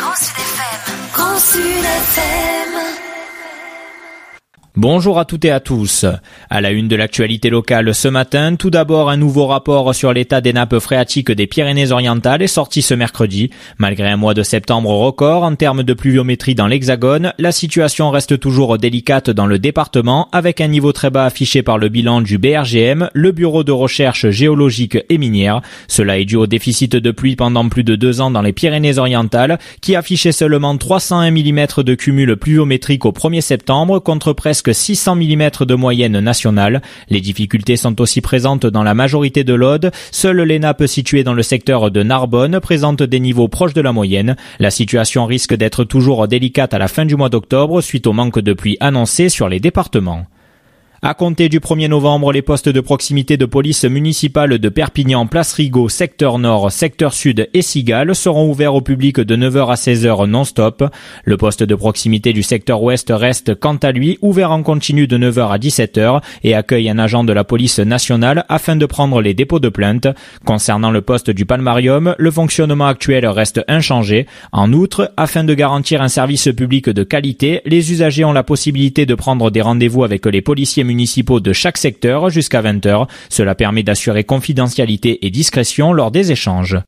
Grand Sud FM. Grand Sud FM. Bonjour à toutes et à tous. À la une de l'actualité locale ce matin, tout d'abord un nouveau rapport sur l'état des nappes phréatiques des Pyrénées-Orientales est sorti ce mercredi. Malgré un mois de septembre record en termes de pluviométrie dans l'Hexagone, la situation reste toujours délicate dans le département avec un niveau très bas affiché par le bilan du BRGM, le Bureau de recherche géologique et minière. Cela est dû au déficit de pluie pendant plus de 2 ans dans les Pyrénées-Orientales qui affichait seulement 301 mm de cumul pluviométrique au 1er septembre contre presque 600 mm de moyenne nationale. Les difficultés sont aussi présentes dans la majorité de l'Aude. Seules les nappes situées dans le secteur de Narbonne présentent des niveaux proches de la moyenne. La situation risque d'être toujours délicate à la fin du mois d'octobre suite au manque de pluie annoncé sur les départements. À compter du 1er novembre, les postes de proximité de police municipale de Perpignan, Place Rigaud, secteur nord, secteur sud et Cigales seront ouverts au public de 9h à 16h non-stop. Le poste de proximité du secteur ouest reste, quant à lui, ouvert en continu de 9h à 17h et accueille un agent de la police nationale afin de prendre les dépôts de plainte. Concernant le poste du Palmarium, le fonctionnement actuel reste inchangé. En outre, afin de garantir un service public de qualité, les usagers ont la possibilité de prendre des rendez-vous avec les policiers municipaux de chaque secteur jusqu'à 20h. Cela permet d'assurer confidentialité et discrétion lors des échanges.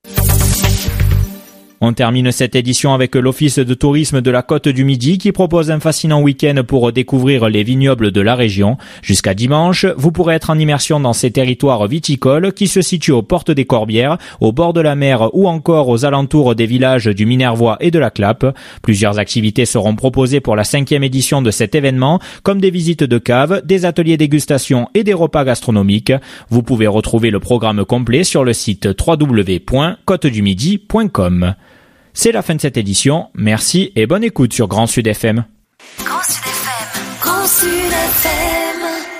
On termine cette édition avec l'Office de tourisme de la Côte du Midi qui propose un fascinant week-end pour découvrir les vignobles de la région. Jusqu'à dimanche, vous pourrez être en immersion dans ces territoires viticoles qui se situent aux portes des Corbières, au bord de la mer ou encore aux alentours des villages du Minervois et de la Clappe. Plusieurs activités seront proposées pour la 5e édition de cet événement, comme des visites de caves, des ateliers dégustation et des repas gastronomiques. Vous pouvez retrouver le programme complet sur le site www.cotedumidi.com. C'est la fin de cette édition. Merci et bonne écoute sur Grand Sud FM. Grand Sud FM. Grand Sud FM.